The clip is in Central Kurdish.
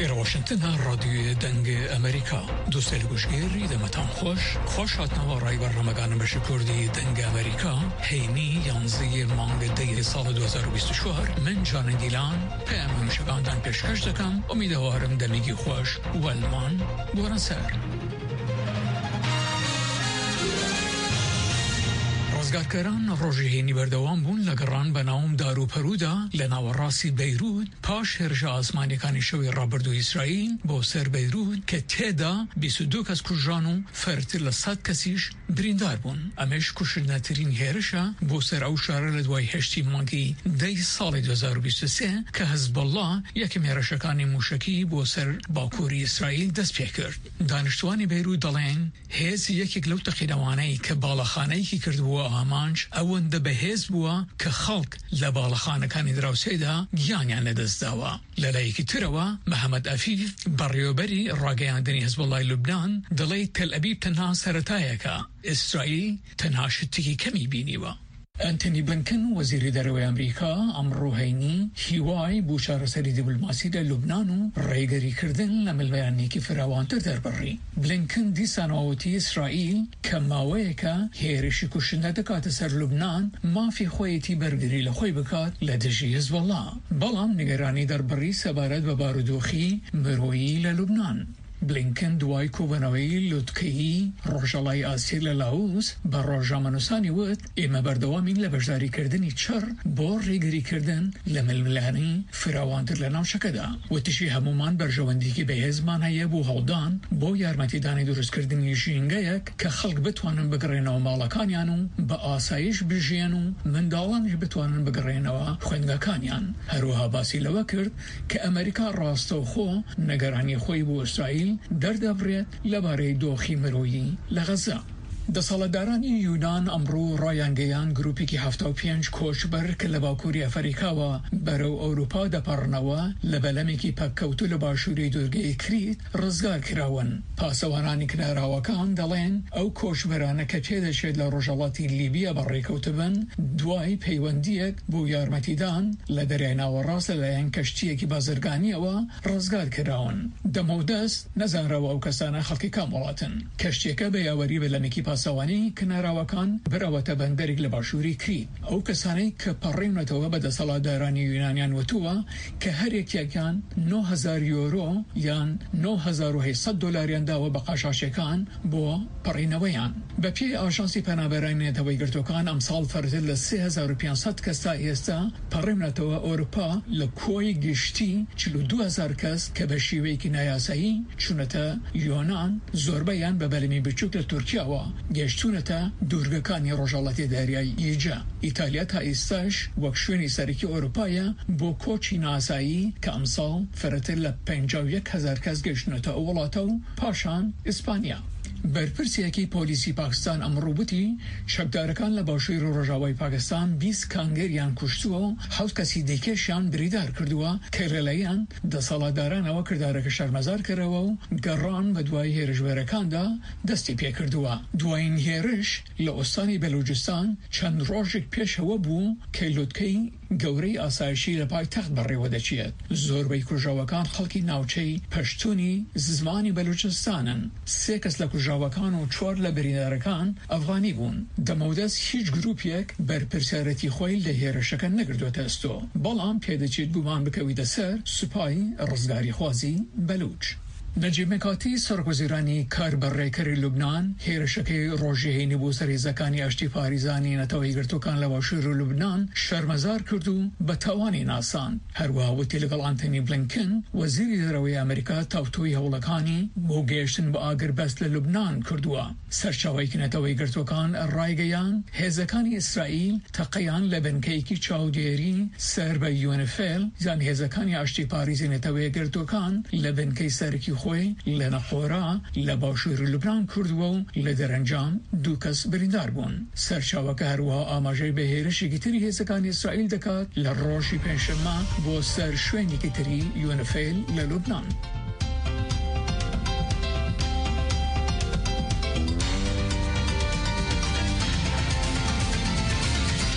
إلى واشنطن راديو دنگ أمريكا دوستان گوشگیری دمتان خوش هاتنوا رای برنامه‌گان بشه کردی دنگ أمريكا هینی 11 مانگ دی سال 2024 من جان دیلان پیام مشکاندن پیشکش دکم امیدوارم دلگی خوش و المان بورن سر رزگارکاران روژهینی بردوام بون لگران بناوم دارو پرودا لناوراسی بیرود پاش هرژ آسمانیکانی شوی رابردو اسرائیل با سر بیرود که تدا 22 کس کشانو فرتر لصد کسیش بریندار بون امش کشنترین هرشا با سر او شاره لدوای هشتی مانگی دی سال 2023 که حزب الله یکم هرشکانی موشکی با سر باکوری اسرائیل دست پی کرد. دانشتوانی بیرود دلین هز یکی گلو تقیدوانه که بالاخانه کی کرد و آمانج اونده به حزب بوا که خلق لبالخانه کانی دراوسیدا گیانیان دست داوا للایکی تروا محمد عفیف بریوبری راگیاندنی حزب الله لبنان دلی تل ابیب تنها سرطایکا اسرائیل تنها شتکی کمی بینیوا. أنتوني بلينكن وزير دروي أمريكا أمرو هيني هواي بوشارة سري دبلوماسي لبنان ريغري كردن لمل بياني كيف روان تر بري بلينكن دي سانوتي إسرائيل كماويكا هيرشي كشنة دكات سر لبنان ما في خويتي برغري لخوي بكات لدجي حزب الله بلان نگراني در بري سبارد وباردوخي مروي للبنان بلينكن دوای کوبناوی لوتکی روجالای آسیل لاوس بر روجامانوسانی ود اما بردوامین لبجداری کردنی چر بور ریگری کردن لململانی فراوانتر لناو شکدا و تشی همومان برجواندی که به هزمان هیا بو هودان بو یارمتی دانی درست کردنی جینگایک که خلق بتوانن بگرینو مالکانیانو با آسایش بجیانو مندالانش بتوانن بگرینو خوندگاکانیان هروها باسی لوا کرد که امریکا راستو خو نگرانی خوی بو اسرائیل در دبرت لباره دوخی مرویی لغزه. دسالتدارانی یونان امرو رایانگیان گروپی که 75 کوچبر که لباکوری افریقا و برو اروپا دپرنوا لبلمی که پکوتو لباشوری دورگی کریت رزگار کراون پاسوانانی کناراوکان دلین او کوچبرانه که تیدشید لرجالاتی لیبیا بریکوتبن دوای پیوندیک بو یارمتیدان لدرینا و راس لین کشتیه که بازرگانی و رزگار کراون دمودست نزان رو او کسانه خلقی کامولاتن کشتیه که بیاوری بلمی که پاسوانی کناراوکان براوته بندرگ لباشوری کرید او کسانی که پرینتوا به دسالتدارانی یونانیان وتوا که هر یکیان 9000 یورو یان 9800 دلاریان داو بقاشاشکان بو پرینویان به پی آژانسی پناهبرانی توی گرتوکان امسال فرزل 3500 کس ایستا پرینتوا اروپا لکوی گشتی 42000 کس که به شیوهی که نیاسایی چونتا یونان زوربیان به بلمی بچوک ترکیه و گشتونتا دورگکانی روجالاتی دریایی ایجا ایتالیا تا ایستاش وکشونی سرکی اروپایا بو کوچی ناسایی که امسال فراتر ل 51000 کس گشتونتا اولاتو پاشان اسپانیا برپرسیەکی پۆلیسی پاکستان ئەمڕۆ وتی شەکدارەکان لە باشووری ڕۆژاوای پاکستان 20 کانگەریان کوشتووە و 7 کەسی دیکەشیان بریدار کردووە کە لەلایەن دەسەڵاتدارانەوە کردارەکە شەرمەزار کردەوە و گەڕان بە دوای هێرشبەرەکاندا دەستی پێ کردووە. دوایین هێرش لە ئۆستانی بەلوجستان چەند ڕۆژێک پێشەوە بوو کە لوتکەی گەورەی ئاسایشی لە پایتەخت بەڕێوە دەچێت. زۆربەی کوژاوەکان خەڵکی ناوچەی پەشتوونی زمانی بەلوچستانن. 3 کەس لە کوژاوەکان و 4 لە بریندارەکان ئەفغانی بوون. دەمەودەست هیچ گروپێک بەرپرسیارەتی خۆی لە هێرشەکە نەگردووەتە ئەستۆ. بەڵام پێدەچێت گومان بکەویتە سەر سوپای ڕزگاری خوازی بەلوچ. نجیب مکاتی سرگوزیرانی کار برڕێکەری لوبنان هێرشەکەی ڕۆژهێنی بۆ سەرهێزەکانی ئاشتی پاریزانی نەتەوەی گرتووکان لە باشوور لوبنان شەرمەزار کرد و بە تاوانی ناسان. هەروەها وتی لەگەڵ ئانتۆنی بلینکن وەزیری دەرەوەی ئەمریکا تاوتوی هەوڵەکانی بۆ گەیشتن بە ئاگربەست لە لوبنان کردووە. سەرچاوەیەکی نەتەوەی گرتووکان ڕایگەیان هێزەکانی ئیسرائیل تەقەیان لە بنکەیەکی چاودێری سەر بە یونفێل یان هێزەکانی ئاشتی پاریزی نەتەوەی گرتووکان لە بنکەی سەرکی خوی لنخورا لباشور لبنان کردووە و لە دەرەنجام 2 کەس بریندار بوون. سەرچاوەکە هەروەها ئاماژەی بە هێرشێکی تری هێزەکانی ئیسرائیل دەکات لە ڕۆژی پێنجشەممە بۆ سەر شوێنێکی تری یونفێل لە لوبنان.